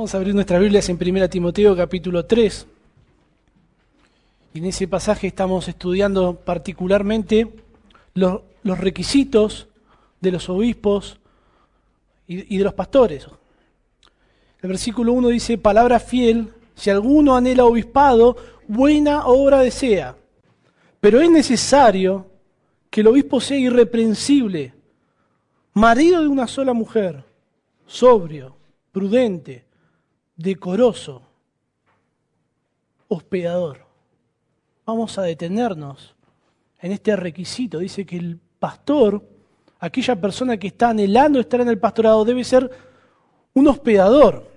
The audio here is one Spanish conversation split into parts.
Vamos a abrir nuestras Biblias en 1 Timoteo capítulo 3. Y en ese pasaje estamos estudiando particularmente los requisitos de los obispos y de los pastores. El versículo 1 dice: palabra fiel, si alguno anhela obispado, buena obra desea. Pero es necesario que el obispo sea irreprensible, marido de una sola mujer, sobrio, prudente, decoroso, hospedador. Vamos a detenernos en este requisito. Dice que el pastor, aquella persona que está anhelando estar en el pastorado, debe ser un hospedador.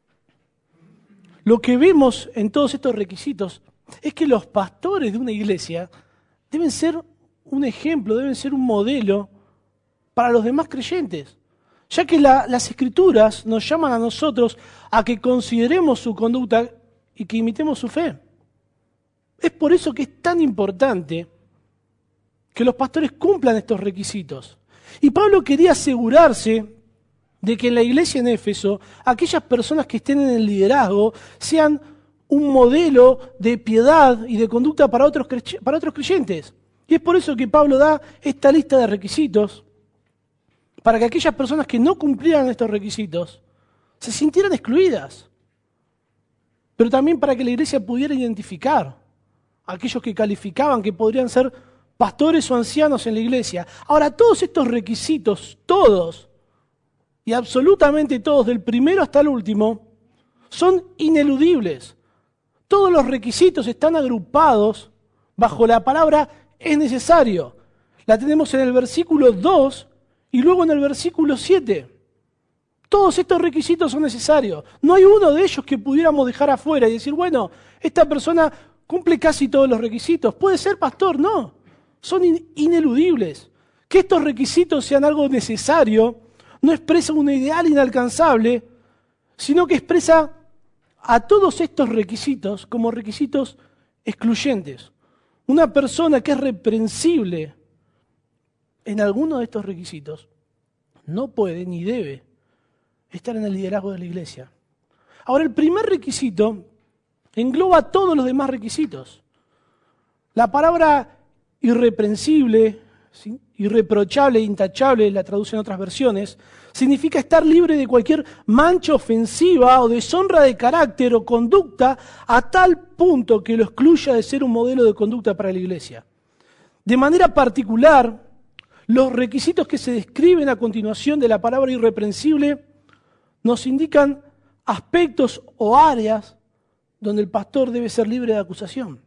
Lo que vemos en todos estos requisitos es que los pastores de una iglesia deben ser un ejemplo, deben ser un modelo para los demás creyentes, ya que las Escrituras nos llaman a nosotros a que consideremos su conducta y que imitemos su fe. Es por eso que es tan importante que los pastores cumplan estos requisitos. Y Pablo quería asegurarse de que en la iglesia en Éfeso, aquellas personas que estén en el liderazgo sean un modelo de piedad y de conducta para otros creyentes. Y es por eso que Pablo da esta lista de requisitos, para que aquellas personas que no cumplieran estos requisitos se sintieran excluidas, pero también para que la iglesia pudiera identificar a aquellos que calificaban que podrían ser pastores o ancianos en la iglesia. Ahora, todos estos requisitos, todos y absolutamente todos, del primero hasta el último, son ineludibles. Todos los requisitos están agrupados bajo la palabra es necesario. La tenemos en el versículo 2 y luego en el versículo 7. Todos estos requisitos son necesarios. No hay uno de ellos que pudiéramos dejar afuera y decir, bueno, esta persona cumple casi todos los requisitos. ¿Puede ser pastor? No. Son ineludibles. Que estos requisitos sean algo necesario no expresa un ideal inalcanzable, sino que expresa a todos estos requisitos como requisitos excluyentes. Una persona que es reprensible en alguno de estos requisitos no puede ni debe estar en el liderazgo de la iglesia. Ahora, el primer requisito engloba todos los demás requisitos. La palabra irreprensible, ¿sí?, irreprochable, intachable, la traducen en otras versiones, significa estar libre de cualquier mancha ofensiva o deshonra de carácter o conducta a tal punto que lo excluya de ser un modelo de conducta para la iglesia. De manera particular, los requisitos que se describen a continuación de la palabra irreprensible nos indican aspectos o áreas donde el pastor debe ser libre de acusación.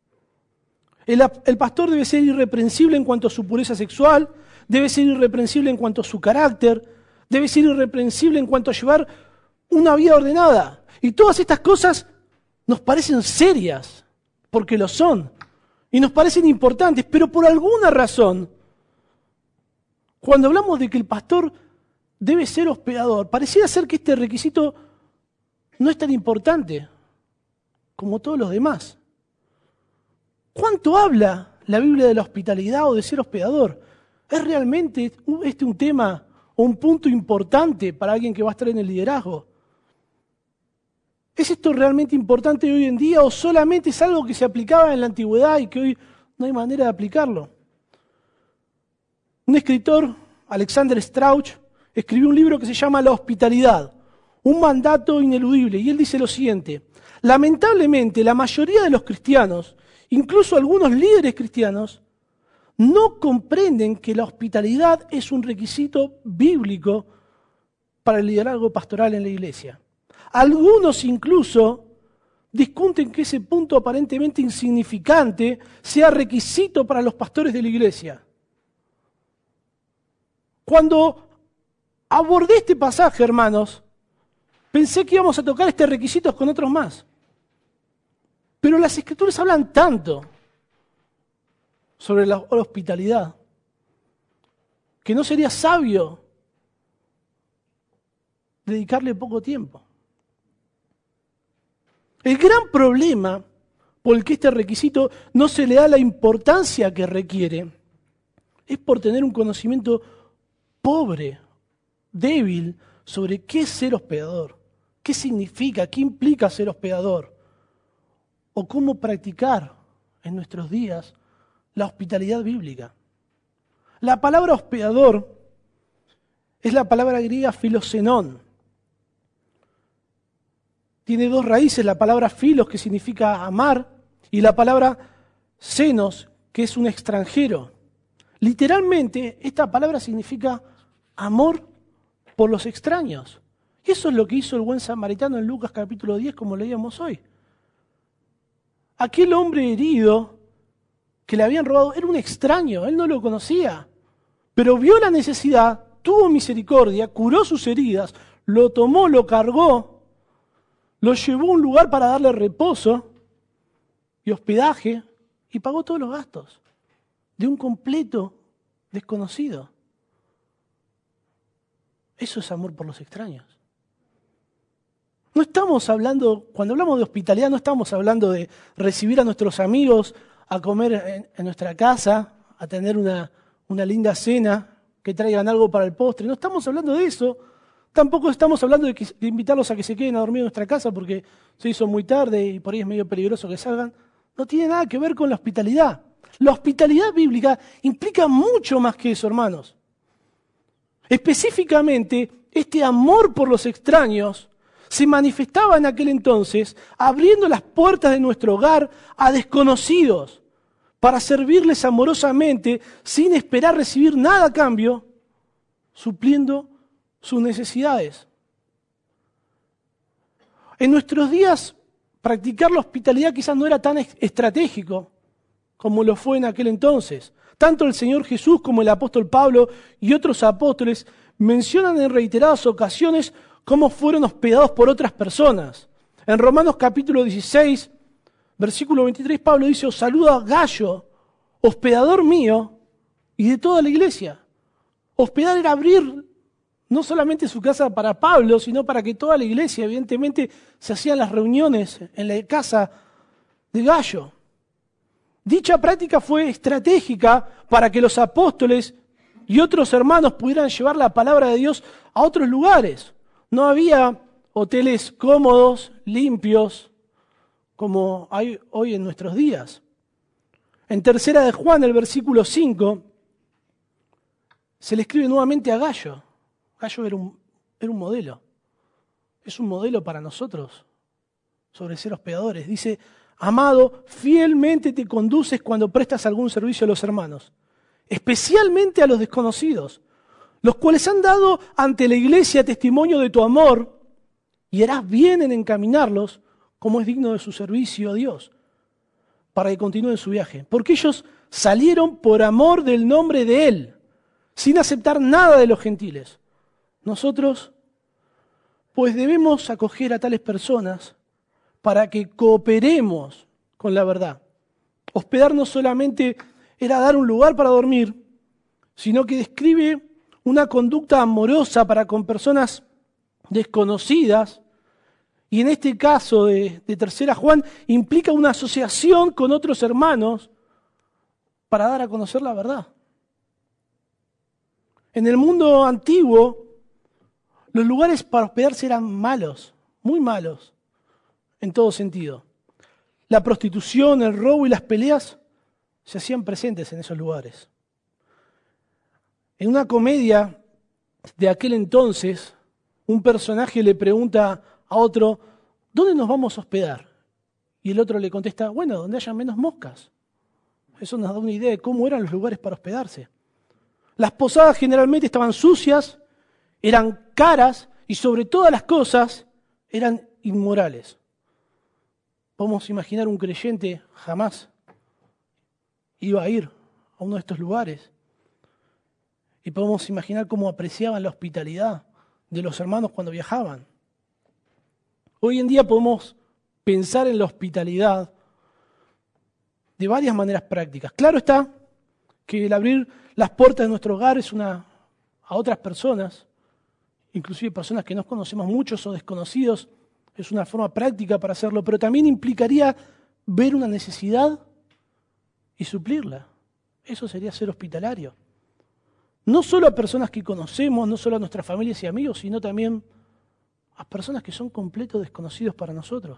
El pastor debe ser irreprensible en cuanto a su pureza sexual, debe ser irreprensible en cuanto a su carácter, debe ser irreprensible en cuanto a llevar una vida ordenada. Y todas estas cosas nos parecen serias, porque lo son, y nos parecen importantes, pero por alguna razón, cuando hablamos de que el pastor debe ser hospedador, pareciera ser que este requisito no es tan importante como todos los demás. ¿Cuánto habla la Biblia de la hospitalidad o de ser hospedador? ¿Es realmente este un tema o un punto importante para alguien que va a estar en el liderazgo? ¿Es esto realmente importante hoy en día o solamente es algo que se aplicaba en la antigüedad y que hoy no hay manera de aplicarlo? Un escritor, Alexander Strauch, escribió un libro que se llama La hospitalidad, un mandato ineludible, y él dice lo siguiente: lamentablemente la mayoría de los cristianos, incluso algunos líderes cristianos, no comprenden que la hospitalidad es un requisito bíblico para el liderazgo pastoral en la iglesia. Algunos incluso discuten que ese punto aparentemente insignificante sea requisito para los pastores de la iglesia. Cuando abordé este pasaje, hermanos, pensé que íbamos a tocar este requisito con otros más. Pero las Escrituras hablan tanto sobre la hospitalidad que no sería sabio dedicarle poco tiempo. El gran problema por el que este requisito no se le da la importancia que requiere es por tener un conocimiento pobre, débil, sobre qué es ser hospedador, ¿Qué significa? ¿Qué implica ser hospedador? ¿O cómo practicar en nuestros días la hospitalidad bíblica? La palabra hospedador es la palabra griega filoxenón. Tiene dos raíces, la palabra filos, que significa amar, y la palabra xenos, que es un extranjero. Literalmente, esta palabra significa amor por los extraños. Y eso es lo que hizo el buen samaritano en Lucas capítulo 10, como leíamos hoy. Aquel hombre herido que le habían robado era un extraño, él no lo conocía, pero vio la necesidad, tuvo misericordia, curó sus heridas, lo tomó, lo cargó, lo llevó a un lugar para darle reposo y hospedaje y pagó todos los gastos de un completo desconocido. Eso es amor por los extraños. No estamos hablando, cuando hablamos de hospitalidad, no estamos hablando de recibir a nuestros amigos a comer en nuestra casa, a tener una linda cena, que traigan algo para el postre. No estamos hablando de eso. Tampoco estamos hablando de invitarlos a que se queden a dormir en nuestra casa porque se hizo muy tarde y por ahí es medio peligroso que salgan. No tiene nada que ver con la hospitalidad. La hospitalidad bíblica implica mucho más que eso, hermanos. Específicamente, este amor por los extraños se manifestaba en aquel entonces abriendo las puertas de nuestro hogar a desconocidos para servirles amorosamente sin esperar recibir nada a cambio, supliendo sus necesidades. En nuestros días, practicar la hospitalidad quizás no era tan estratégico como lo fue en aquel entonces. Tanto el Señor Jesús como el apóstol Pablo y otros apóstoles mencionan en reiteradas ocasiones cómo fueron hospedados por otras personas. En Romanos capítulo 16, versículo 23, Pablo dice: os saluda Gayo, hospedador mío y de toda la iglesia. Hospedar era abrir no solamente su casa para Pablo, sino para que toda la iglesia, evidentemente, se hacían las reuniones en la casa de Gayo. Dicha práctica fue estratégica para que los apóstoles y otros hermanos pudieran llevar la palabra de Dios a otros lugares. No había hoteles cómodos, limpios, como hay hoy en nuestros días. En Tercera de Juan, el versículo 5, se le escribe nuevamente a Gayo. Gayo era un modelo. Es un modelo para nosotros sobre ser hospedadores. Dice: amado, fielmente te conduces cuando prestas algún servicio a los hermanos, especialmente a los desconocidos, los cuales han dado ante la iglesia testimonio de tu amor, y harás bien en encaminarlos como es digno de su servicio a Dios, para que continúen su viaje. Porque ellos salieron por amor del nombre de Él, sin aceptar nada de los gentiles. Nosotros, pues, debemos acoger a tales personas para que cooperemos con la verdad. Hospedar no solamente era dar un lugar para dormir, sino que describe una conducta amorosa para con personas desconocidas, y en este caso de Tercera Juan implica una asociación con otros hermanos para dar a conocer la verdad. En el mundo antiguo, los lugares para hospedarse eran malos, muy malos, en todo sentido. La prostitución, el robo y las peleas se hacían presentes en esos lugares. En una comedia de aquel entonces, un personaje le pregunta a otro: ¿dónde nos vamos a hospedar? Y el otro le contesta: bueno, donde haya menos moscas. Eso nos da una idea de cómo eran los lugares para hospedarse. Las posadas generalmente estaban sucias, eran caras y sobre todas las cosas eran inmorales. Podemos imaginar un creyente jamás iba a ir a uno de estos lugares. Y podemos imaginar cómo apreciaban la hospitalidad de los hermanos cuando viajaban. Hoy en día podemos pensar en la hospitalidad de varias maneras prácticas. Claro está que el abrir las puertas de nuestro hogar a otras personas, inclusive personas que no conocemos muchos o desconocidos, es una forma práctica para hacerlo, pero también implicaría ver una necesidad y suplirla. Eso sería ser hospitalario. No solo a personas que conocemos, no solo a nuestras familias y amigos, sino también a personas que son completos desconocidos para nosotros.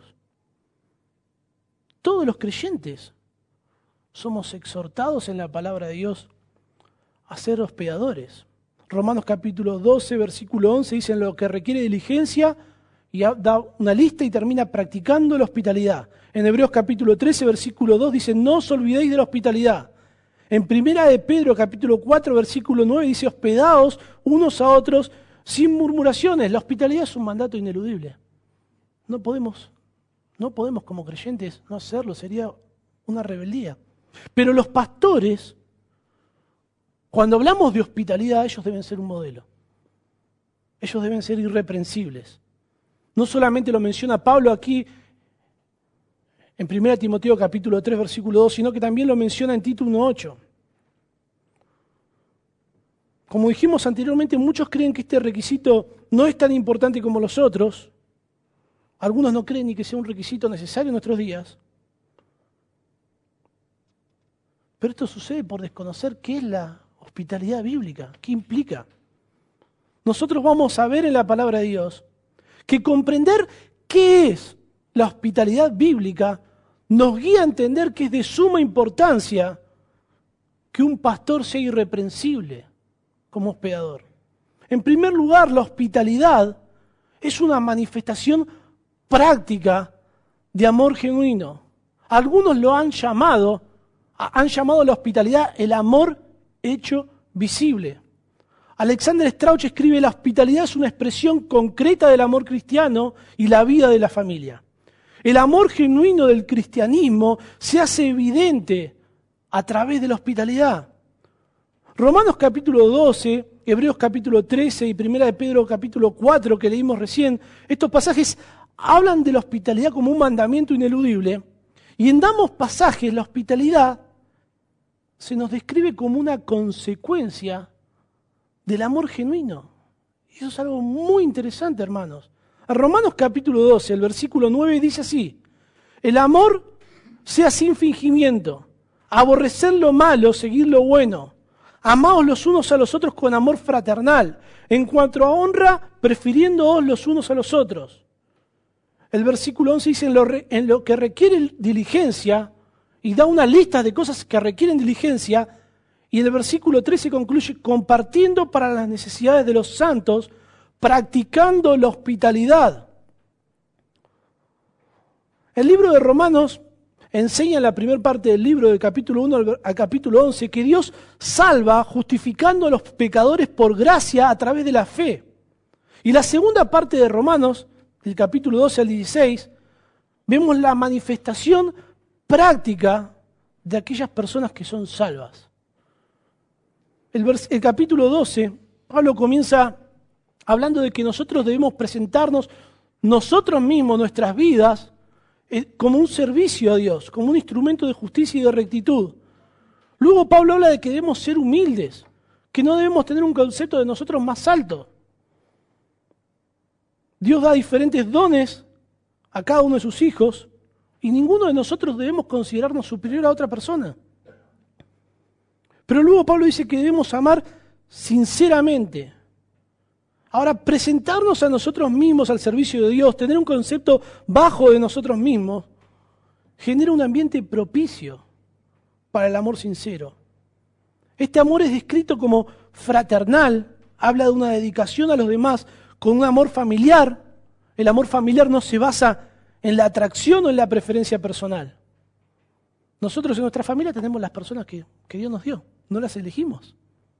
Todos los creyentes somos exhortados en la palabra de Dios a ser hospedadores. Romanos capítulo 12, versículo 11 dice: lo que requiere diligencia, y da una lista y termina practicando la hospitalidad. En Hebreos capítulo 13, versículo 2 dice: no os olvidéis de la hospitalidad. En Primera de Pedro capítulo 4, versículo 9 dice: hospedaos unos a otros sin murmuraciones. La hospitalidad es un mandato ineludible. No podemos como creyentes no hacerlo, sería una rebeldía. Pero los pastores, cuando hablamos de hospitalidad, ellos deben ser un modelo. Ellos deben ser irreprensibles. No solamente lo menciona Pablo aquí en 1 Timoteo capítulo 3, versículo 2, sino que también lo menciona en Tito 1:8. Como dijimos anteriormente, muchos creen que este requisito no es tan importante como los otros. Algunos no creen ni que sea un requisito necesario en nuestros días. Pero esto sucede por desconocer qué es la hospitalidad bíblica, qué implica. Nosotros vamos a ver en la palabra de Dios que comprender qué es la hospitalidad bíblica nos guía a entender que es de suma importancia que un pastor sea irreprensible como hospedador. En primer lugar, la hospitalidad es una manifestación práctica de amor genuino. Algunos lo han llamado a la hospitalidad el amor hecho visible. Alexander Strauch escribe: la hospitalidad es una expresión concreta del amor cristiano y la vida de la familia. El amor genuino del cristianismo se hace evidente a través de la hospitalidad. Romanos capítulo 12, Hebreos capítulo 13 y 1 de Pedro capítulo 4 que leímos recién, estos pasajes hablan de la hospitalidad como un mandamiento ineludible, y en ambos pasajes la hospitalidad se nos describe como una consecuencia del amor genuino. Y eso es algo muy interesante, hermanos. En Romanos capítulo 12, el versículo 9 dice así: el amor sea sin fingimiento, aborrecer lo malo, seguir lo bueno, amaos los unos a los otros con amor fraternal, en cuanto a honra, prefiriéndoos los unos a los otros. El versículo 11 dice: en lo que requiere diligencia, y da una lista de cosas que requieren diligencia, y el versículo 13 concluye: compartiendo para las necesidades de los santos, practicando la hospitalidad. El libro de Romanos enseña en la primera parte del libro, del capítulo 1 al capítulo 11, que Dios salva justificando a los pecadores por gracia a través de la fe. Y la segunda parte de Romanos, del capítulo 12 al 16, vemos la manifestación práctica de aquellas personas que son salvas. El capítulo 12, Pablo comienza hablando de que nosotros debemos presentarnos nosotros mismos, nuestras vidas, como un servicio a Dios, como un instrumento de justicia y de rectitud. Luego Pablo habla de que debemos ser humildes, que no debemos tener un concepto de nosotros más alto. Dios da diferentes dones a cada uno de sus hijos y ninguno de nosotros debemos considerarnos superior a otra persona. Pero luego Pablo dice que debemos amar sinceramente. Ahora, presentarnos a nosotros mismos al servicio de Dios, tener un concepto bajo de nosotros mismos, genera un ambiente propicio para el amor sincero. Este amor es descrito como fraternal, habla de una dedicación a los demás con un amor familiar. El amor familiar no se basa en la atracción o en la preferencia personal. Nosotros en nuestra familia tenemos las personas que Dios nos dio, no las elegimos.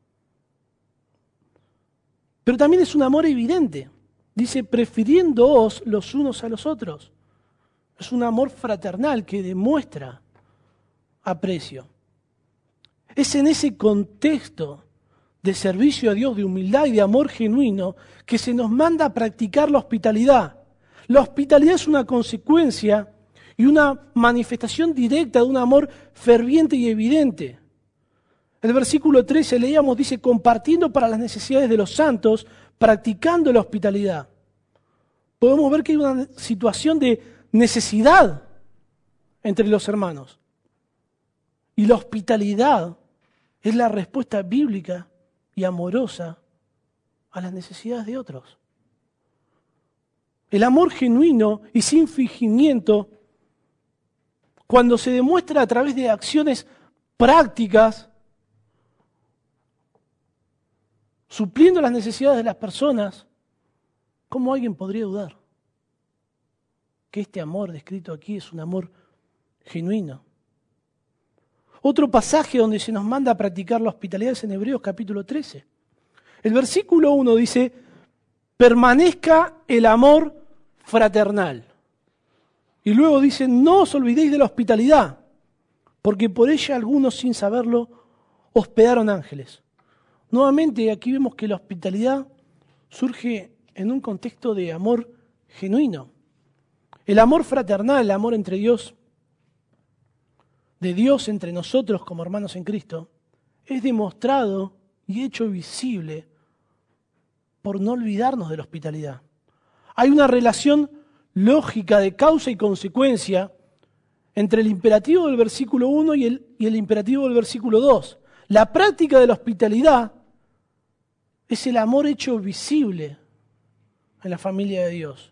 Pero también es un amor evidente. Dice, prefiriéndoos los unos a los otros. Es un amor fraternal que demuestra aprecio. Es en ese contexto de servicio a Dios, de humildad y de amor genuino, que se nos manda a practicar la hospitalidad. La hospitalidad es una consecuencia y una manifestación directa de un amor ferviente y evidente. El versículo 13 leíamos, dice, compartiendo para las necesidades de los santos, practicando la hospitalidad. Podemos ver que hay una situación de necesidad entre los hermanos. Y la hospitalidad es la respuesta bíblica y amorosa a las necesidades de otros. El amor genuino y sin fingimiento, cuando se demuestra a través de acciones prácticas, supliendo las necesidades de las personas, ¿cómo alguien podría dudar que este amor descrito aquí es un amor genuino? Otro pasaje donde se nos manda a practicar la hospitalidad es en Hebreos capítulo 13. El versículo 1 dice: permanezca el amor fraternal. Y luego dice: no os olvidéis de la hospitalidad, porque por ella algunos, sin saberlo, hospedaron ángeles. Nuevamente aquí vemos que la hospitalidad surge en un contexto de amor genuino. El amor fraternal, el amor entre Dios, de Dios entre nosotros como hermanos en Cristo, es demostrado y hecho visible por no olvidarnos de la hospitalidad. Hay una relación lógica de causa y consecuencia entre el imperativo del versículo 1 y el imperativo del versículo 2. La práctica de la hospitalidad es el amor hecho visible en la familia de Dios.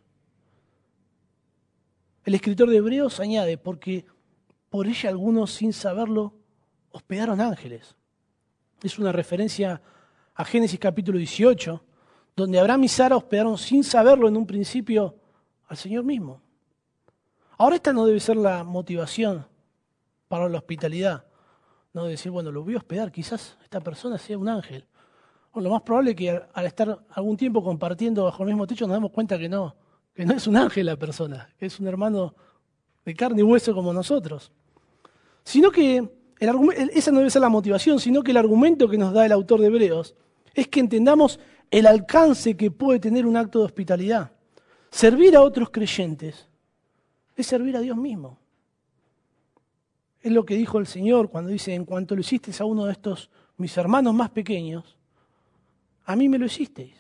El escritor de Hebreos añade: porque por ella algunos, sin saberlo, hospedaron ángeles. Es una referencia a Génesis capítulo 18, donde Abraham y Sara hospedaron sin saberlo en un principio al Señor mismo. Ahora esta no debe ser la motivación para la hospitalidad. No de decir, bueno, lo voy a hospedar, quizás esta persona sea un ángel. O lo más probable es que al estar algún tiempo compartiendo bajo el mismo techo nos damos cuenta que no es un ángel la persona, que es un hermano de carne y hueso como nosotros. Sino que esa no debe ser la motivación, sino que el argumento que nos da el autor de Hebreos es que entendamos el alcance que puede tener un acto de hospitalidad. Servir a otros creyentes es servir a Dios mismo. Es lo que dijo el Señor cuando dice: en cuanto lo hicisteis a uno de estos mis hermanos más pequeños, a mí me lo hicisteis.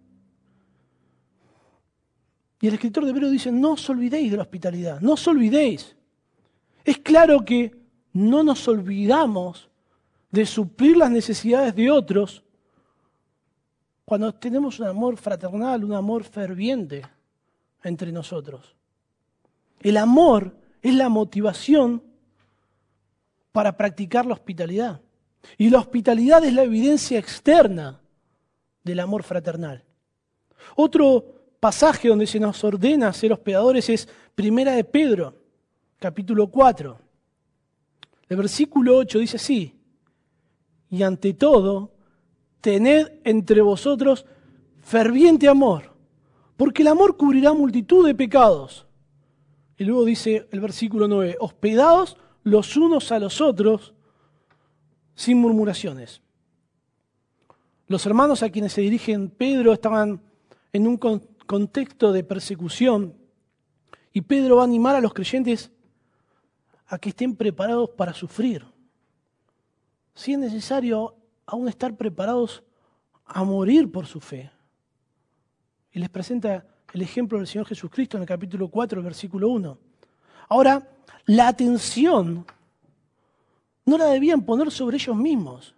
Y el escritor de Hebreos dice: no os olvidéis de la hospitalidad, no os olvidéis. Es claro que no nos olvidamos de suplir las necesidades de otros cuando tenemos un amor fraternal, un amor ferviente entre nosotros. El amor es la motivación para practicar la hospitalidad. Y la hospitalidad es la evidencia externa del amor fraternal. Otro pasaje donde se nos ordena ser hospedadores es Primera de Pedro, capítulo 4. El versículo 8 dice así: y ante todo, tened entre vosotros ferviente amor, porque el amor cubrirá multitud de pecados. Y luego dice el versículo 9: hospedaos los unos a los otros sin murmuraciones. Los hermanos a quienes se dirigen Pedro estaban en un contexto de persecución, y Pedro va a animar a los creyentes a que estén preparados para sufrir. Si es necesario, aún estar preparados a morir por su fe. Y les presenta el ejemplo del Señor Jesucristo en el capítulo 4, el versículo 1. Ahora, la atención no la debían poner sobre ellos mismos,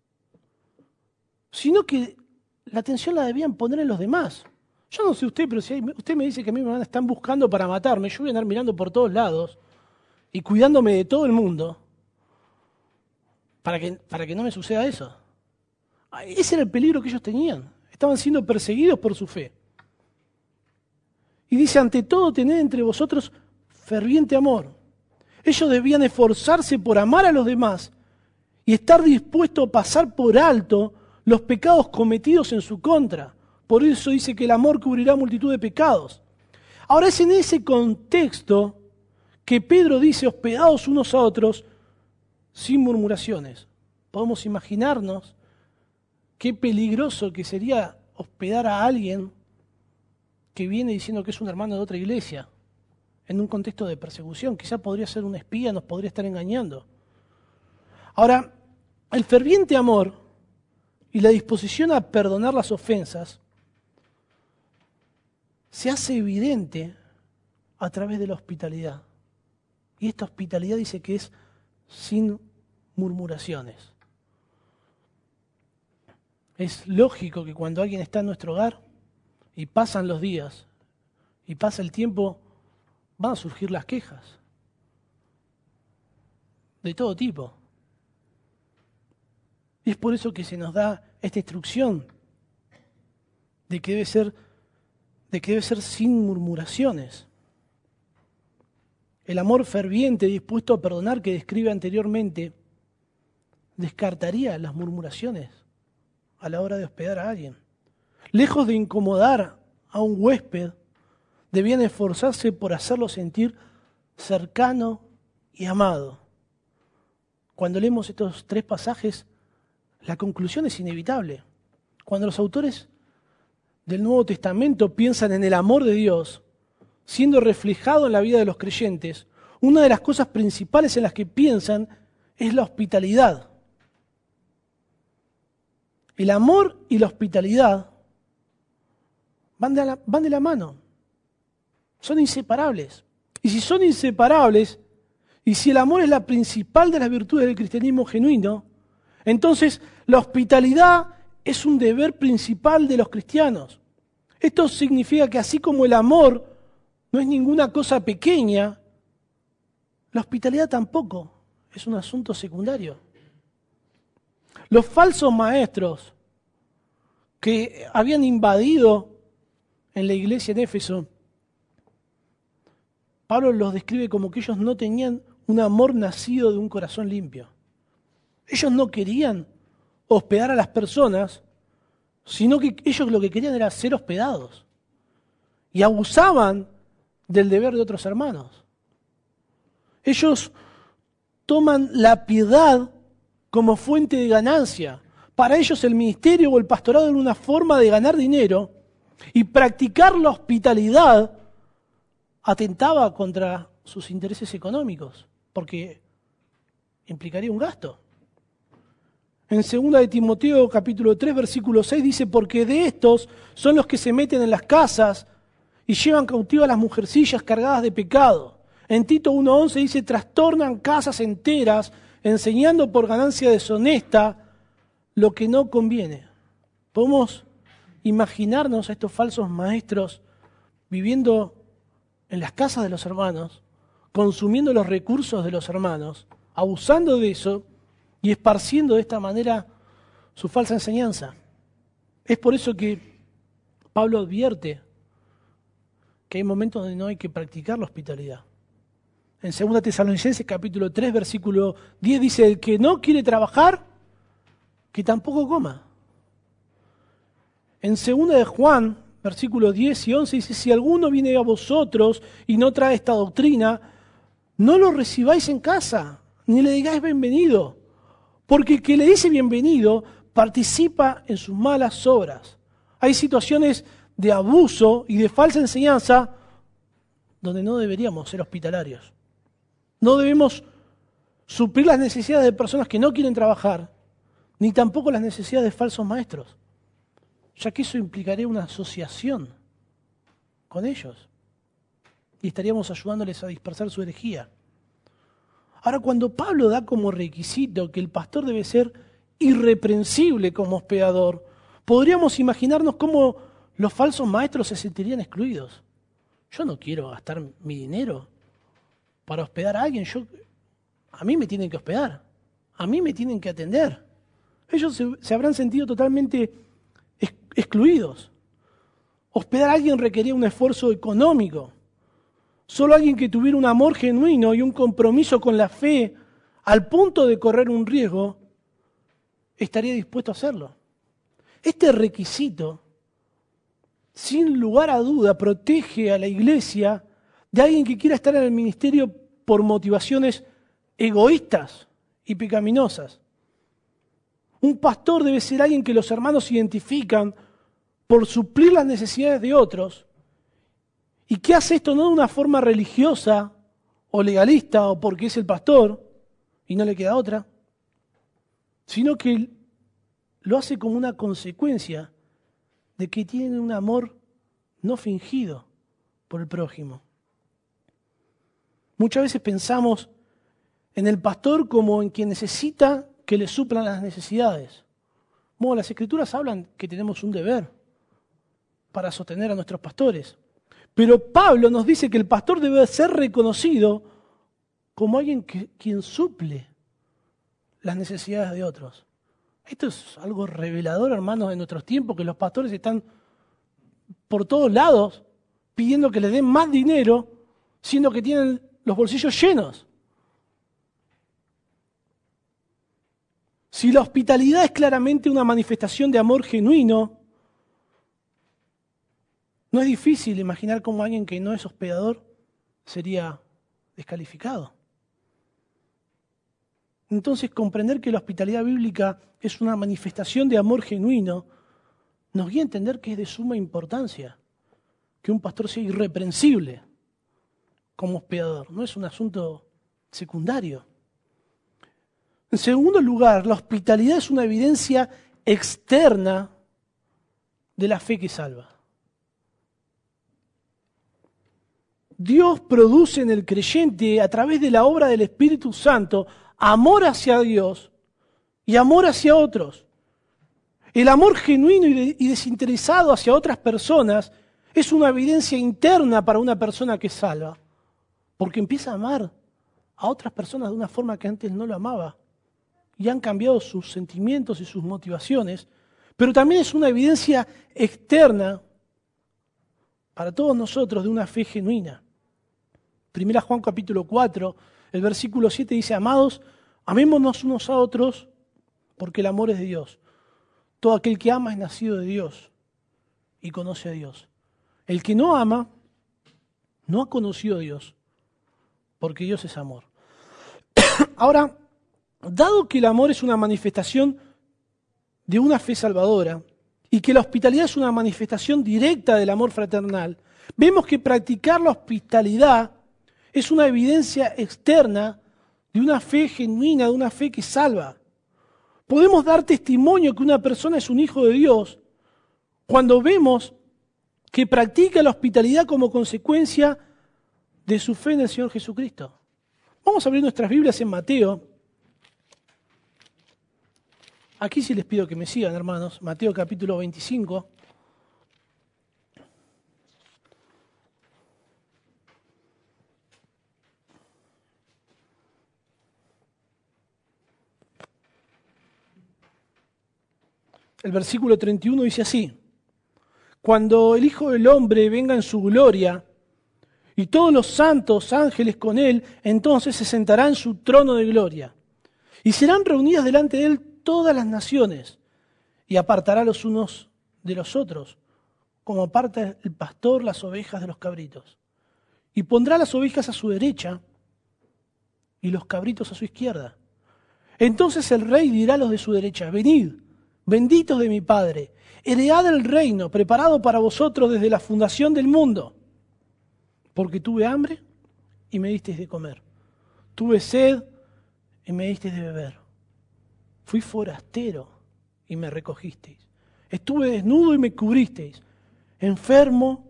sino que la atención la debían poner en los demás. Yo no sé usted, pero si usted me dice que a mí me están buscando para matarme, yo voy a andar mirando por todos lados y cuidándome de todo el mundo para que no me suceda eso. Ese era el peligro que ellos tenían. Estaban siendo perseguidos por su fe. Y dice: ante todo, tened entre vosotros ferviente amor. Ellos debían esforzarse por amar a los demás y estar dispuestos a pasar por alto los pecados cometidos en su contra. Por eso dice que el amor cubrirá multitud de pecados. Ahora es en ese contexto que Pedro dice: hospedaos unos a otros sin murmuraciones. Podemos imaginarnos qué peligroso que sería hospedar a alguien que viene diciendo que es un hermano de otra iglesia en un contexto de persecución. Quizá podría ser un espía, nos podría estar engañando. Ahora, el ferviente amor y la disposición a perdonar las ofensas se hace evidente a través de la hospitalidad. Y esta hospitalidad dice que es sin murmuraciones. Es lógico que cuando alguien está en nuestro hogar y pasan los días y pasa el tiempo, van a surgir las quejas. De todo tipo. Y es por eso que se nos da esta instrucción de que debe ser sin murmuraciones. El amor ferviente, dispuesto a perdonar que describe anteriormente, descartaría las murmuraciones a la hora de hospedar a alguien. Lejos de incomodar a un huésped, debían esforzarse por hacerlo sentir cercano y amado. Cuando leemos estos 3 pasajes, la conclusión es inevitable. Cuando los autores del Nuevo Testamento piensan en el amor de Dios, siendo reflejado en la vida de los creyentes, una de las cosas principales en las que piensan es la hospitalidad. El amor y la hospitalidad van de la mano. Son inseparables. Y si son inseparables, y si el amor es la principal de las virtudes del cristianismo genuino, entonces la hospitalidad es un deber principal de los cristianos. Esto significa que así como el amor no es ninguna cosa pequeña, la hospitalidad tampoco es un asunto secundario. Los falsos maestros que habían invadido en la iglesia en Éfeso, Pablo los describe como que ellos no tenían un amor nacido de un corazón limpio. Ellos no querían hospedar a las personas, sino que ellos lo que querían era ser hospedados. Y abusaban del deber de otros hermanos. Ellos toman la piedad como fuente de ganancia. Para ellos el ministerio o el pastorado era una forma de ganar dinero, y practicar la hospitalidad atentaba contra sus intereses económicos, porque implicaría un gasto. En 2 de Timoteo capítulo 3 versículo 6 dice: porque de estos son los que se meten en las casas y llevan cautivas a las mujercillas cargadas de pecado. En Tito 1:11 dice: trastornan casas enteras enseñando por ganancia deshonesta lo que no conviene. Podemos imaginarnos a estos falsos maestros viviendo en las casas de los hermanos, consumiendo los recursos de los hermanos, abusando de eso y esparciendo de esta manera su falsa enseñanza. Es por eso que Pablo advierte que hay momentos donde no hay que practicar la hospitalidad. En 2 Tesalonicenses capítulo 3 versículo 10 dice: el que no quiere trabajar, que tampoco coma. En 2 de Juan versículos 10 y 11 dice: si alguno viene a vosotros y no trae esta doctrina, no lo recibáis en casa, ni le digáis bienvenido, porque el que le dice bienvenido participa en sus malas obras. Hay situaciones de abuso y de falsa enseñanza donde no deberíamos ser hospitalarios. No debemos suplir las necesidades de personas que no quieren trabajar, ni tampoco las necesidades de falsos maestros, ya que eso implicaría una asociación con ellos y estaríamos ayudándoles a dispersar su herejía. Ahora, cuando Pablo da como requisito que el pastor debe ser irreprensible como hospedador, podríamos imaginarnos cómo los falsos maestros se sentirían excluidos. Yo no quiero gastar mi dinero para hospedar a alguien. A mí me tienen que hospedar, a mí me tienen que atender. Ellos se habrán sentido totalmente excluidos. Hospedar a alguien requería un esfuerzo económico. Solo alguien que tuviera un amor genuino y un compromiso con la fe al punto de correr un riesgo estaría dispuesto a hacerlo. Este requisito, sin lugar a duda, protege a la iglesia de alguien que quiera estar en el ministerio por motivaciones egoístas y pecaminosas. Un pastor debe ser alguien que los hermanos identifican por suplir las necesidades de otros, y que hace esto no de una forma religiosa o legalista o porque es el pastor y no le queda otra, sino que lo hace como una consecuencia de que tiene un amor no fingido por el prójimo. Muchas veces pensamos en el pastor como en quien necesita que le suplan las necesidades. Bueno, las Escrituras hablan que tenemos un deber para sostener a nuestros pastores. Pero Pablo nos dice que el pastor debe ser reconocido como alguien quien suple las necesidades de otros. Esto es algo revelador, hermanos, en nuestros tiempos, que los pastores están por todos lados pidiendo que les den más dinero, siendo que tienen los bolsillos llenos. Si la hospitalidad es claramente una manifestación de amor genuino, no es difícil imaginar cómo alguien que no es hospedador sería descalificado. Entonces, comprender que la hospitalidad bíblica es una manifestación de amor genuino nos guía a entender que es de suma importancia que un pastor sea irreprensible como hospedador. No es un asunto secundario. En segundo lugar, la hospitalidad es una evidencia externa de la fe que salva. Dios produce en el creyente, a través de la obra del Espíritu Santo, amor hacia Dios y amor hacia otros. El amor genuino y desinteresado hacia otras personas es una evidencia interna para una persona que salva, porque empieza a amar a otras personas de una forma que antes no lo amaba, y han cambiado sus sentimientos y sus motivaciones, pero también es una evidencia externa para todos nosotros de una fe genuina. 1 Juan capítulo 4, el versículo 7 dice: amados, amémonos unos a otros, porque el amor es de Dios. Todo aquel que ama es nacido de Dios y conoce a Dios. El que no ama no ha conocido a Dios, porque Dios es amor. Ahora, dado que el amor es una manifestación de una fe salvadora y que la hospitalidad es una manifestación directa del amor fraternal, vemos que practicar la hospitalidad es una evidencia externa de una fe genuina, de una fe que salva. Podemos dar testimonio que una persona es un hijo de Dios cuando vemos que practica la hospitalidad como consecuencia de su fe en el Señor Jesucristo. Vamos a abrir nuestras Biblias en Mateo. Aquí sí les pido que me sigan, hermanos. Mateo capítulo 25. El versículo 31 dice así: cuando el Hijo del Hombre venga en su gloria y todos los santos ángeles con él, entonces se sentará en su trono de gloria. Y serán reunidas delante de él todas las naciones, y apartará los unos de los otros, como aparta el pastor las ovejas de los cabritos. Y pondrá las ovejas a su derecha y los cabritos a su izquierda. Entonces el rey dirá a los de su derecha: venid, benditos de mi Padre, heredad el reino preparado para vosotros desde la fundación del mundo. Porque tuve hambre y me disteis de comer. Tuve sed y me disteis de beber. Fui forastero y me recogisteis. Estuve desnudo y me cubristeis. Enfermo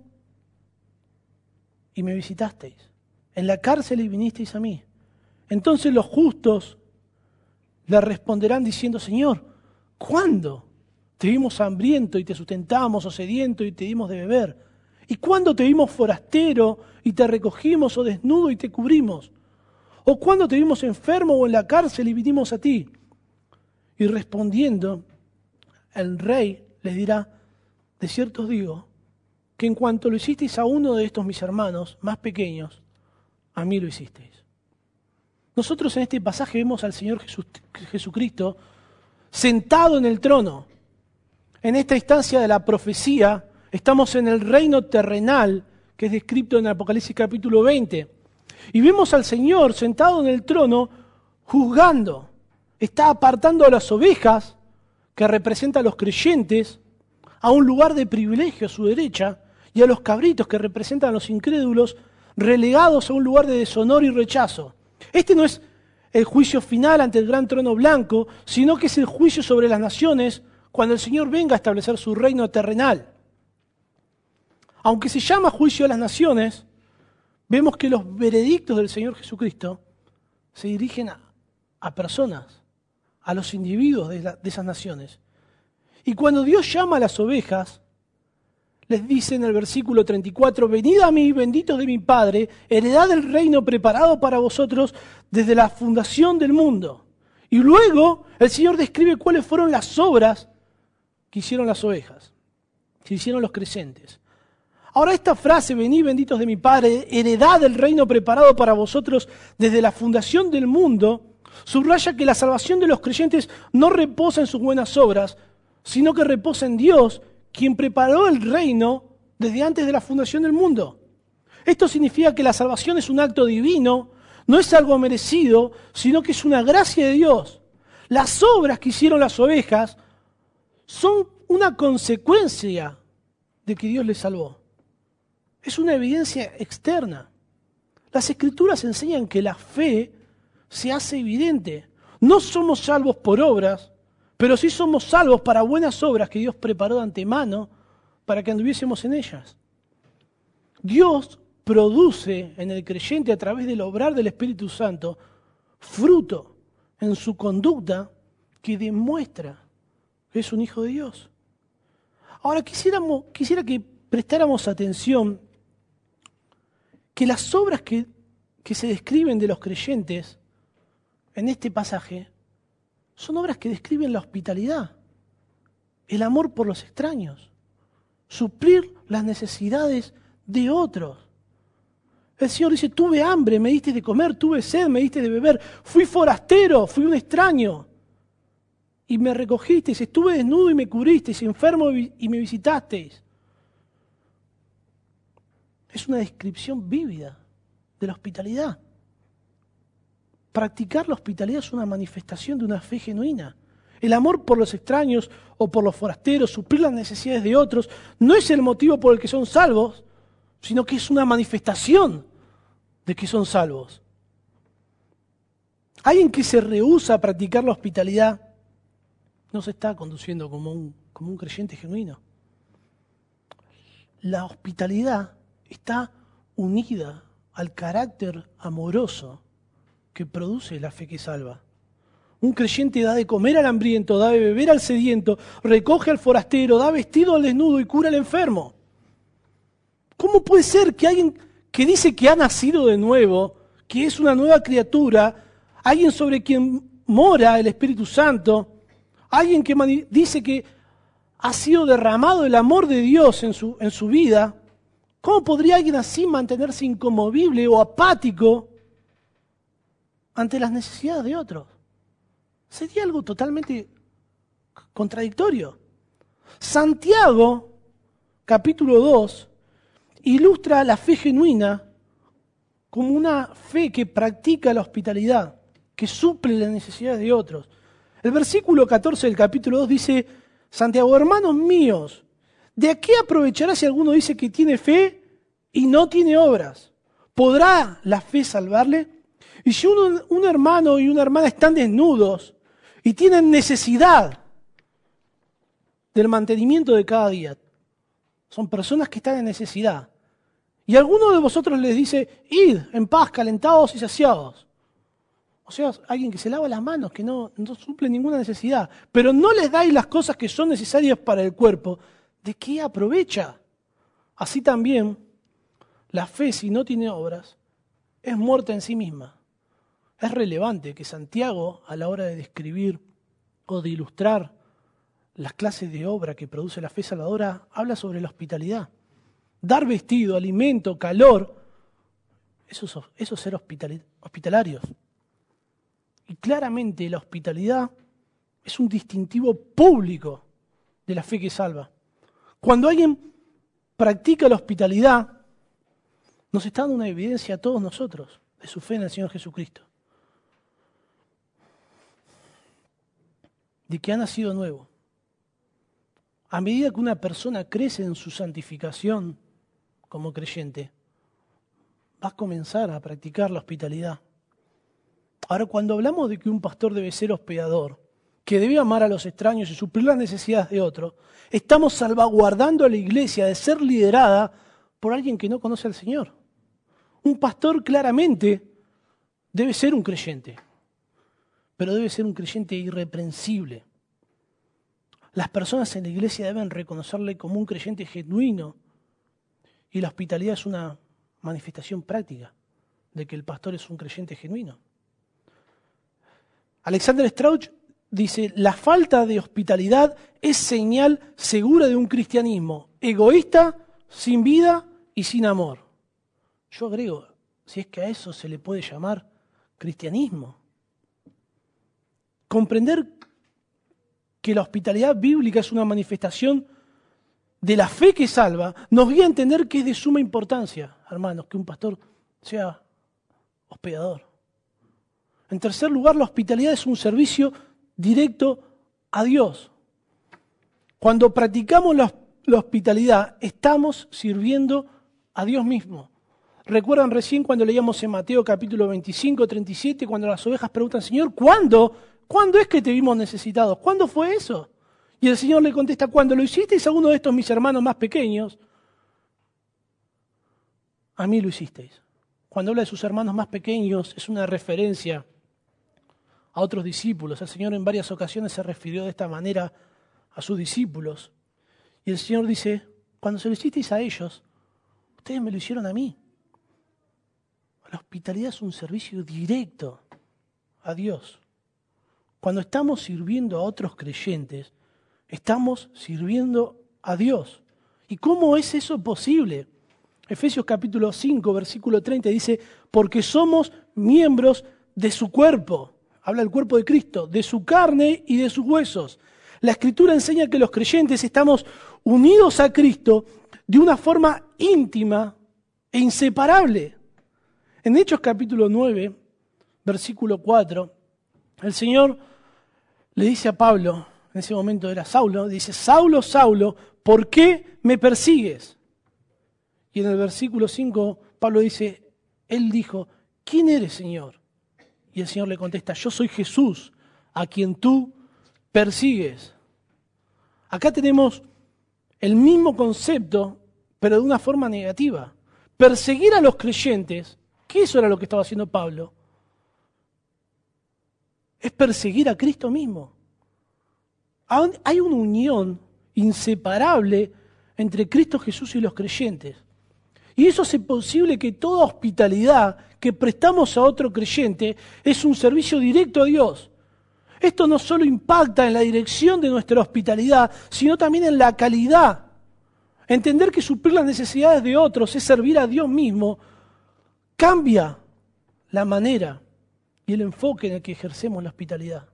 y me visitasteis. En la cárcel y vinisteis a mí. Entonces los justos le responderán diciendo: Señor, ¿cuándo te vimos hambriento y te sustentamos, o sediento y te dimos de beber? ¿Y cuándo te vimos forastero y te recogimos, o desnudo y te cubrimos? ¿O cuándo te vimos enfermo o en la cárcel y vinimos a ti? Y respondiendo, el rey les dirá: de cierto os digo, que en cuanto lo hicisteis a uno de estos mis hermanos más pequeños, a mí lo hicisteis. Nosotros en este pasaje vemos al Señor Jesucristo sentado en el trono. En esta instancia de la profecía, estamos en el reino terrenal que es descrito en Apocalipsis capítulo 20. Y vemos al Señor sentado en el trono juzgando. Está apartando a las ovejas, que representan a los creyentes, a un lugar de privilegio a su derecha, y a los cabritos, que representan a los incrédulos, relegados a un lugar de deshonor y rechazo. Este no es el juicio final ante el gran trono blanco, sino que es el juicio sobre las naciones cuando el Señor venga a establecer su reino terrenal. Aunque se llama juicio a las naciones, vemos que los veredictos del Señor Jesucristo se dirigen a personas, a los individuos de esas naciones. Y cuando Dios llama a las ovejas, les dice en el versículo 34, venid a mí, benditos de mi Padre, heredad del reino preparado para vosotros desde la fundación del mundo. Y luego el Señor describe cuáles fueron las obras que hicieron las ovejas, que hicieron los creyentes. Ahora esta frase, venid benditos de mi Padre, heredad del reino preparado para vosotros desde la fundación del mundo, subraya que la salvación de los creyentes no reposa en sus buenas obras, sino que reposa en Dios, quien preparó el reino desde antes de la fundación del mundo. Esto significa que la salvación es un acto divino, no es algo merecido, sino que es una gracia de Dios. Las obras que hicieron las ovejas son una consecuencia de que Dios les salvó. Es una evidencia externa. Las Escrituras enseñan que la fe se hace evidente. No somos salvos por obras, pero sí somos salvos para buenas obras que Dios preparó de antemano para que anduviésemos en ellas. Dios produce en el creyente a través del obrar del Espíritu Santo fruto en su conducta que demuestra que es un hijo de Dios. Ahora quisiera que prestáramos atención que las obras que se describen de los creyentes en este pasaje son obras que describen la hospitalidad, el amor por los extraños, suplir las necesidades de otros. El Señor dice, tuve hambre, me diste de comer, tuve sed, me diste de beber, fui forastero, fui un extraño, y me recogisteis, estuve desnudo y me cubristeis, enfermo y me visitasteis. Es una descripción vívida de la hospitalidad. Practicar la hospitalidad es una manifestación de una fe genuina. El amor por los extraños o por los forasteros, suplir las necesidades de otros, no es el motivo por el que son salvos, sino que es una manifestación de que son salvos. Alguien que se rehúsa a practicar la hospitalidad no se está conduciendo como un creyente genuino. La hospitalidad está unida al carácter amoroso que produce la fe que salva. Un creyente da de comer al hambriento, da de beber al sediento, recoge al forastero, da vestido al desnudo y cura al enfermo. ¿Cómo puede ser que alguien que dice que ha nacido de nuevo, que es una nueva criatura, alguien sobre quien mora el Espíritu Santo, alguien que dice que ha sido derramado el amor de Dios en su vida, cómo podría alguien así mantenerse inconmovible o apático ante las necesidades de otros? Sería algo totalmente contradictorio. Santiago, capítulo 2, ilustra la fe genuina como una fe que practica la hospitalidad, que suple las necesidades de otros. El versículo 14 del capítulo 2 dice, Santiago, hermanos míos, ¿de qué aprovechará si alguno dice que tiene fe y no tiene obras? ¿Podrá la fe salvarle? Y si un hermano y una hermana están desnudos y tienen necesidad del mantenimiento de cada día, son personas que están en necesidad, y alguno de vosotros les dice, id en paz, calentados y saciados. O sea, alguien que se lava las manos, que no suple ninguna necesidad, pero no les dais las cosas que son necesarias para el cuerpo, ¿de qué aprovecha? Así también, la fe, si no tiene obras, es muerta en sí misma. Es relevante que Santiago, a la hora de describir o de ilustrar las clases de obra que produce la fe salvadora, habla sobre la hospitalidad. Dar vestido, alimento, calor, eso es ser hospitalarios. Y claramente la hospitalidad es un distintivo público de la fe que salva. Cuando alguien practica la hospitalidad, nos está dando una evidencia a todos nosotros de su fe en el Señor Jesucristo. De que ha nacido nuevo. A medida que una persona crece en su santificación como creyente, va a comenzar a practicar la hospitalidad. Ahora, cuando hablamos de que un pastor debe ser hospedador, que debe amar a los extraños y suplir las necesidades de otros, estamos salvaguardando a la iglesia de ser liderada por alguien que no conoce al Señor. Un pastor claramente debe ser un creyente, pero debe ser un creyente irreprensible. Las personas en la iglesia deben reconocerle como un creyente genuino. Y la hospitalidad es una manifestación práctica de que el pastor es un creyente genuino. Alexander Strauch dice, la falta de hospitalidad es señal segura de un cristianismo egoísta, sin vida y sin amor. Yo agrego, si es que a eso se le puede llamar cristianismo. Comprender que la hospitalidad bíblica es una manifestación de la fe que salva, nos guía a entender que es de suma importancia, hermanos, que un pastor sea hospedador. En tercer lugar, la hospitalidad es un servicio directo a Dios. Cuando practicamos la hospitalidad, estamos sirviendo a Dios mismo. ¿Recuerdan recién cuando leíamos en Mateo capítulo 25, 37, cuando las ovejas preguntan, Señor, ¿cuándo es que te vimos necesitados? ¿Cuándo fue eso? Y el Señor le contesta, cuando lo hicisteis a uno de estos mis hermanos más pequeños, a mí lo hicisteis. Cuando habla de sus hermanos más pequeños, es una referencia a otros discípulos. El Señor en varias ocasiones se refirió de esta manera a sus discípulos. Y el Señor dice, cuando se lo hicisteis a ellos, ustedes me lo hicieron a mí. La hospitalidad es un servicio directo a Dios. Cuando estamos sirviendo a otros creyentes, estamos sirviendo a Dios. ¿Y cómo es eso posible? Efesios capítulo 5, versículo 30 dice, porque somos miembros de su cuerpo. Habla del cuerpo de Cristo, de su carne y de sus huesos. La Escritura enseña que los creyentes estamos unidos a Cristo de una forma íntima e inseparable. En Hechos capítulo 9, versículo 4, el Señor le dice a Pablo, en ese momento era Saulo, dice, Saulo, Saulo, ¿por qué me persigues? Y en el versículo 5, Pablo dice, él dijo, ¿quién eres, Señor? Y el Señor le contesta, yo soy Jesús, a quien tú persigues. Acá tenemos el mismo concepto, pero de una forma negativa. Perseguir a los creyentes, que eso era lo que estaba haciendo Pablo, es perseguir a Cristo mismo. Hay una unión inseparable entre Cristo Jesús y los creyentes. Y eso hace posible que toda hospitalidad que prestamos a otro creyente es un servicio directo a Dios. Esto no solo impacta en la dirección de nuestra hospitalidad, sino también en la calidad. Entender que suplir las necesidades de otros es servir a Dios mismo, cambia la manera y el enfoque en el que ejercemos la hospitalidad.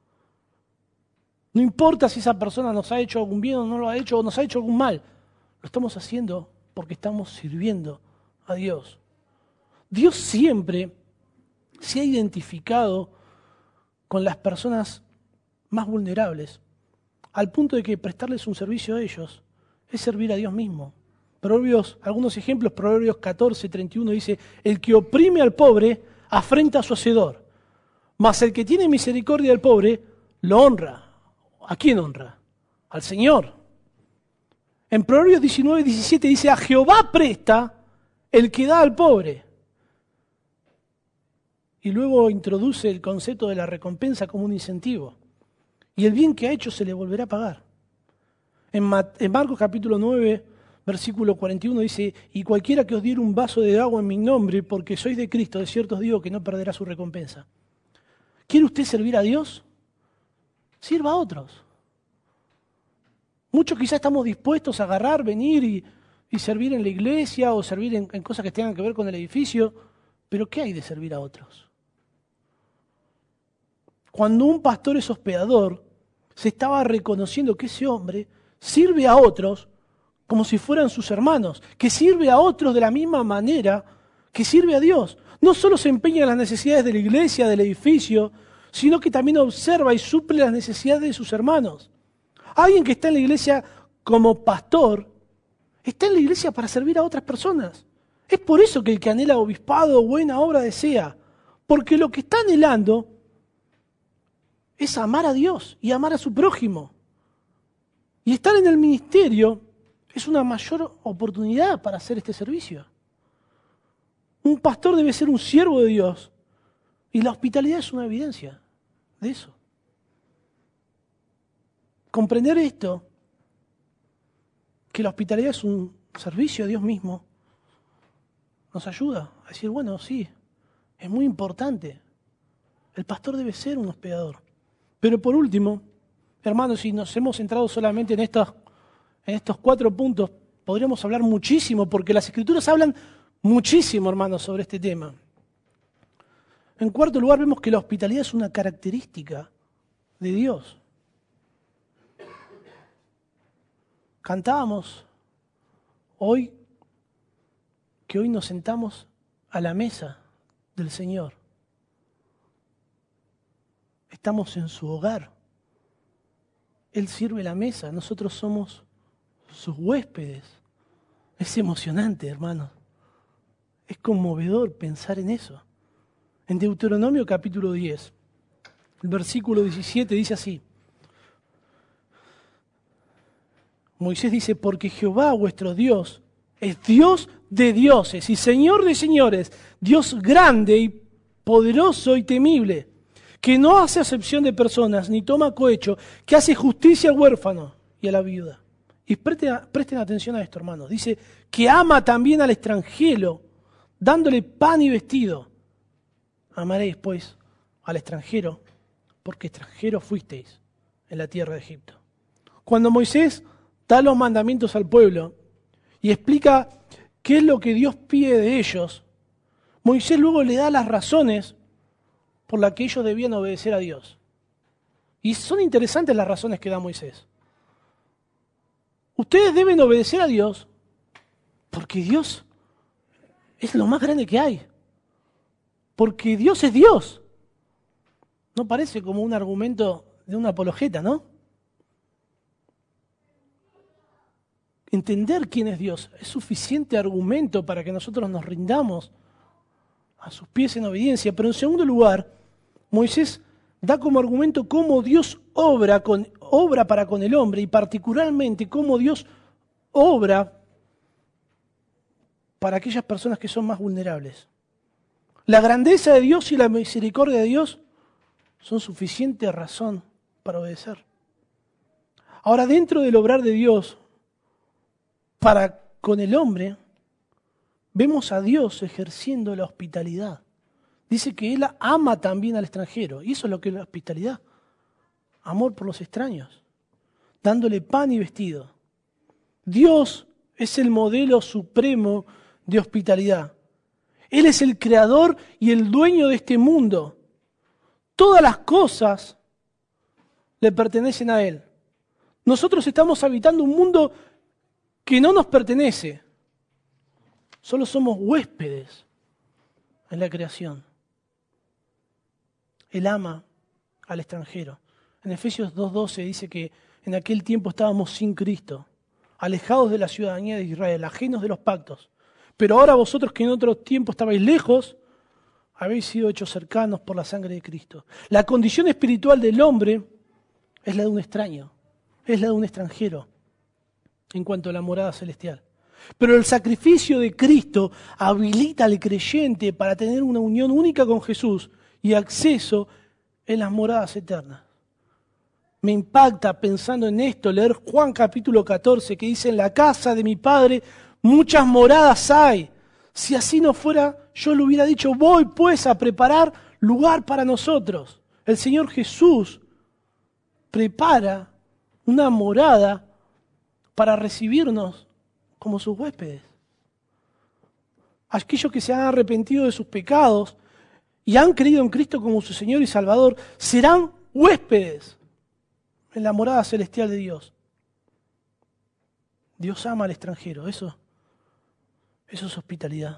No importa si esa persona nos ha hecho algún bien o no lo ha hecho, o nos ha hecho algún mal. Lo estamos haciendo porque estamos sirviendo a Dios. Dios siempre se ha identificado con las personas más vulnerables, al punto de que prestarles un servicio a ellos es servir a Dios mismo. Algunos ejemplos, Proverbios 14, 31 dice, el que oprime al pobre afrenta a su hacedor, mas el que tiene misericordia del pobre lo honra. ¿A quién honra? Al Señor. En Proverbios 19, 17 dice, a Jehová presta el que da al pobre. Y luego introduce el concepto de la recompensa como un incentivo. Y el bien que ha hecho se le volverá a pagar. En Marcos capítulo 9, versículo 41 dice, y cualquiera que os diere un vaso de agua en mi nombre, porque sois de Cristo, de cierto os digo que no perderá su recompensa. ¿Quiere usted servir a Dios? Sirva a otros. Muchos quizás estamos dispuestos a agarrar, venir y servir en la iglesia o servir en cosas que tengan que ver con el edificio, pero ¿qué hay de servir a otros? Cuando un pastor es hospedador, se estaba reconociendo que ese hombre sirve a otros como si fueran sus hermanos, que sirve a otros de la misma manera que sirve a Dios. No solo se empeña en las necesidades de la iglesia, del edificio, sino que también observa y suple las necesidades de sus hermanos. Alguien que está en la iglesia como pastor, está en la iglesia para servir a otras personas. Es por eso que el que anhela obispado o buena obra desea, porque lo que está anhelando es amar a Dios y amar a su prójimo. Y estar en el ministerio es una mayor oportunidad para hacer este servicio. Un pastor debe ser un siervo de Dios y la hospitalidad es una evidencia de eso. comprender esto, que la hospitalidad es un servicio a Dios mismo, nos ayuda a decir, bueno, sí, es muy importante. El pastor debe ser un hospedador. Pero por último, hermanos, si nos hemos centrado solamente en estos 4 puntos, podríamos hablar muchísimo, porque las Escrituras hablan muchísimo, hermanos, sobre este tema. En cuarto lugar, vemos que la hospitalidad es una característica de Dios. Cantábamos que hoy nos sentamos a la mesa del Señor. Estamos en su hogar. Él sirve la mesa, nosotros somos sus huéspedes. Es emocionante, hermanos. Es conmovedor pensar en eso. En Deuteronomio capítulo 10, el versículo 17 dice así. Moisés dice, porque Jehová vuestro Dios es Dios de dioses y Señor de señores, Dios grande y poderoso y temible, que no hace acepción de personas ni toma cohecho, que hace justicia al huérfano y a la viuda. Y presten atención a esto, hermanos. Dice que ama también al extranjero, dándole pan y vestido. Amaréis, pues, al extranjero, porque extranjeros fuisteis en la tierra de Egipto. Cuando Moisés da los mandamientos al pueblo y explica qué es lo que Dios pide de ellos, Moisés luego le da las razones por las que ellos debían obedecer a Dios. Y son interesantes las razones que da Moisés. Ustedes deben obedecer a Dios porque Dios es lo más grande que hay. Porque Dios es Dios. No parece como un argumento de una apologeta, ¿no? Entender quién es Dios es suficiente argumento para que nosotros nos rindamos a sus pies en obediencia. Pero en segundo lugar, Moisés da como argumento cómo Dios obra para con el hombre y particularmente cómo Dios obra para aquellas personas que son más vulnerables. La grandeza de Dios y la misericordia de Dios son suficiente razón para obedecer. Ahora, dentro del obrar de Dios para con el hombre, vemos a Dios ejerciendo la hospitalidad. Dice que Él ama también al extranjero, y eso es lo que es la hospitalidad. Amor por los extraños, dándole pan y vestido. Dios es el modelo supremo de hospitalidad. Él es el creador y el dueño de este mundo. Todas las cosas le pertenecen a Él. Nosotros estamos habitando un mundo que no nos pertenece. Solo somos huéspedes en la creación. Él ama al extranjero. En Efesios 2:12 dice que en aquel tiempo estábamos sin Cristo, alejados de la ciudadanía de Israel, ajenos de los pactos. Pero ahora vosotros que en otro tiempo estabais lejos, habéis sido hechos cercanos por la sangre de Cristo. La condición espiritual del hombre es la de un extraño, es la de un extranjero en cuanto a la morada celestial. Pero el sacrificio de Cristo habilita al creyente para tener una unión única con Jesús y acceso en las moradas eternas. Me impacta pensando en esto leer Juan capítulo 14 que dice: en la casa de mi Padre muchas moradas hay. Si así no fuera, yo le hubiera dicho: voy pues a preparar lugar para nosotros. El Señor Jesús prepara una morada para recibirnos como sus huéspedes. Aquellos que se han arrepentido de sus pecados y han creído en Cristo como su Señor y Salvador serán huéspedes en la morada celestial de Dios. Dios ama al extranjero, eso es hospitalidad.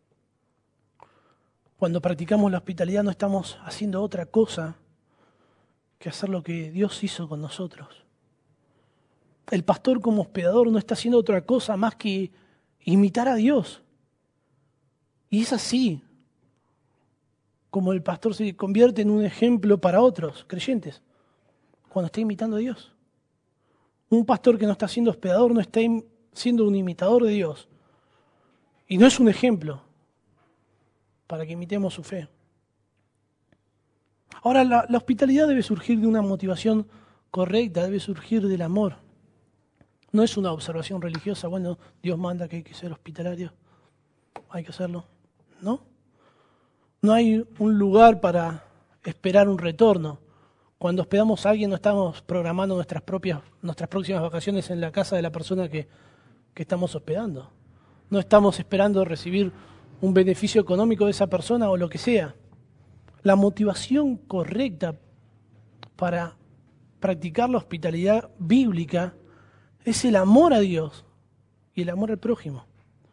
Cuando practicamos la hospitalidad no estamos haciendo otra cosa que hacer lo que Dios hizo con nosotros. El pastor como hospedador no está haciendo otra cosa más que imitar a Dios. Y es así como el pastor se convierte en un ejemplo para otros creyentes, cuando está imitando a Dios. Un pastor que no está siendo hospedador no está siendo un imitador de Dios. Y no es un ejemplo para que imitemos su fe. Ahora, la hospitalidad debe surgir de una motivación correcta debe surgir del amor. No es una observación religiosa, bueno, Dios manda que hay que ser hospitalario, hay que hacerlo. ¿No? No hay un lugar para esperar un retorno. Cuando hospedamos a alguien no estamos programando nuestras próximas vacaciones en la casa de la persona que estamos hospedando. No estamos esperando recibir un beneficio económico de esa persona o lo que sea. La motivación correcta para practicar la hospitalidad bíblica es el amor a Dios y el amor al prójimo.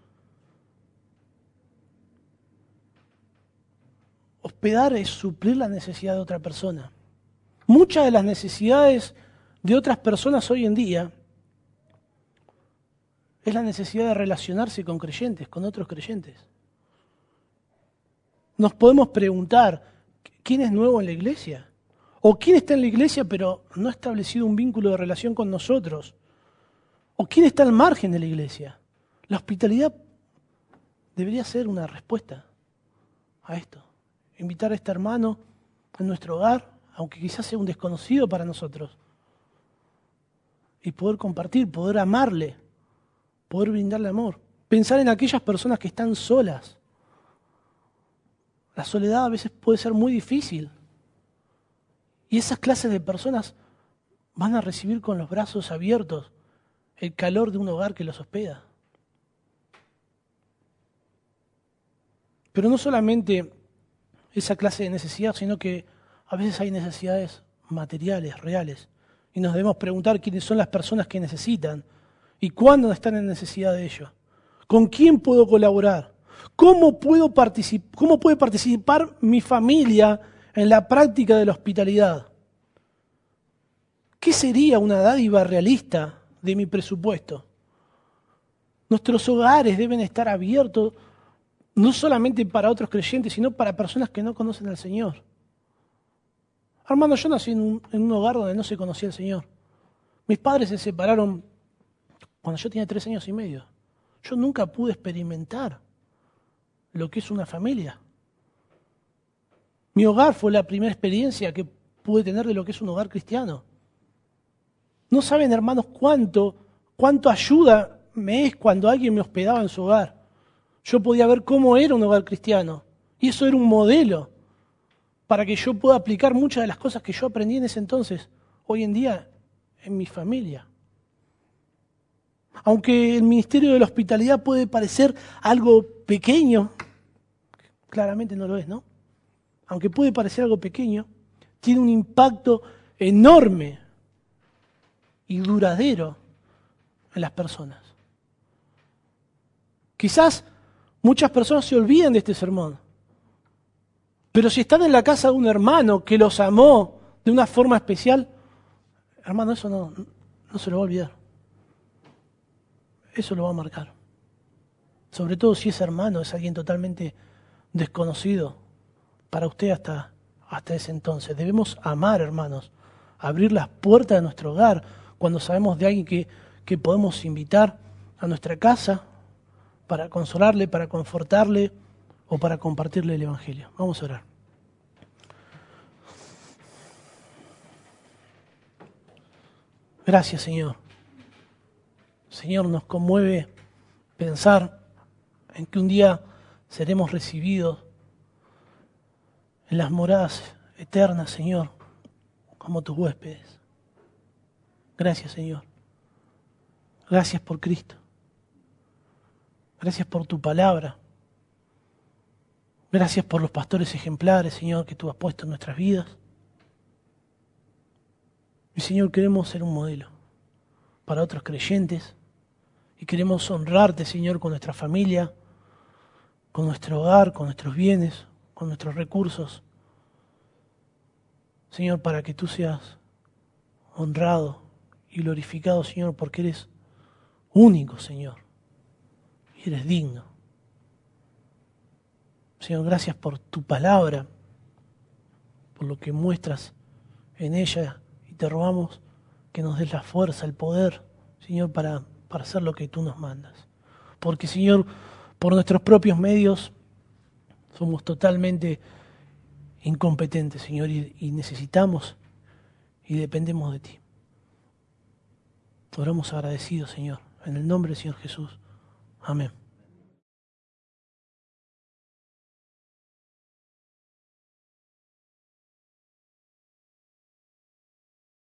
Hospedar es suplir la necesidad de otra persona. Muchas de las necesidades de otras personas hoy en día es la necesidad de relacionarse con creyentes, con otros creyentes. Nos podemos preguntar, ¿quién es nuevo en la iglesia? ¿O quién está en la iglesia pero no ha establecido un vínculo de relación con nosotros? ¿O quién está al margen de la iglesia? La hospitalidad debería ser una respuesta a esto. Invitar a este hermano en nuestro hogar, aunque quizás sea un desconocido para nosotros, y poder compartir, poder amarle, poder brindarle amor. Pensar en aquellas personas que están solas. La soledad a veces puede ser muy difícil. Y esas clases de personas van a recibir con los brazos abiertos el calor de un hogar que los hospeda. Pero no solamente esa clase de necesidad, sino que a veces hay necesidades materiales, reales. Y nos debemos preguntar quiénes son las personas que necesitan y cuándo están en necesidad de ello. ¿Con quién puedo colaborar? ¿Cómo puede participar mi familia en la práctica de la hospitalidad? ¿Qué sería una dádiva realista de mi presupuesto? Nuestros hogares deben estar abiertos no solamente para otros creyentes, sino para personas que no conocen al Señor. Hermano, yo nací en un hogar donde no se conocía al Señor. Mis padres se separaron cuando yo tenía 3 años y medio. Yo nunca pude experimentar lo que es una familia. Mi hogar fue la primera experiencia que pude tener de lo que es un hogar cristiano. No saben, hermanos, cuánto ayuda me es cuando alguien me hospedaba en su hogar. Yo podía ver cómo era un hogar cristiano. Y eso era un modelo para que yo pueda aplicar muchas de las cosas que yo aprendí en ese entonces, hoy en día, en mi familia. Aunque el ministerio de la hospitalidad puede parecer algo pequeño, claramente no lo es, ¿no? Aunque puede parecer algo pequeño, tiene un impacto enorme y duradero en las personas. Quizás muchas personas se olvidan de este sermón, pero si están en la casa de un hermano que los amó de una forma especial, hermano, eso no se lo va a olvidar. Eso lo va a marcar. Sobre todo si ese hermano es alguien totalmente desconocido para usted hasta ese entonces. Debemos amar, hermanos, abrir las puertas de nuestro hogar cuando sabemos de alguien que podemos invitar a nuestra casa para consolarle, para confortarle o para compartirle el Evangelio. Vamos a orar. Gracias, Señor. Señor, nos conmueve pensar en que un día seremos recibidos en las moradas eternas, Señor, como tus huéspedes. Gracias, Señor. Gracias por Cristo. Gracias por tu palabra. Gracias por los pastores ejemplares, Señor, que tú has puesto en nuestras vidas. Y, Señor, queremos ser un modelo para otros creyentes y queremos honrarte, Señor, con nuestra familia, con nuestro hogar, con nuestros bienes, con nuestros recursos. Señor, para que tú seas honrado y glorificado, Señor, porque eres único, Señor, y eres digno. Señor, gracias por tu palabra, por lo que muestras en ella, y te rogamos que nos des la fuerza, el poder, Señor, para hacer lo que tú nos mandas. Porque, Señor, por nuestros propios medios somos totalmente incompetentes, Señor, y necesitamos y dependemos de ti. Oramos agradecidos, Señor, en el nombre del Señor Jesús. Amén.